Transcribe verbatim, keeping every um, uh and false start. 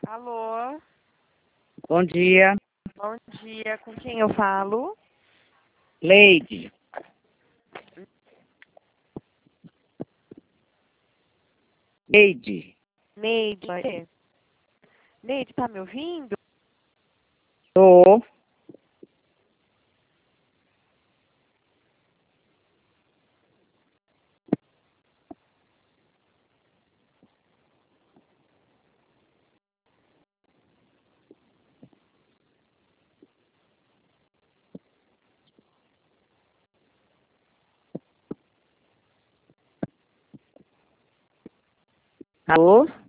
Alô, Bom dia, bom dia. Com quem eu falo? Leide. Leide, Neide. Neide, tá me ouvindo? tô. Alô?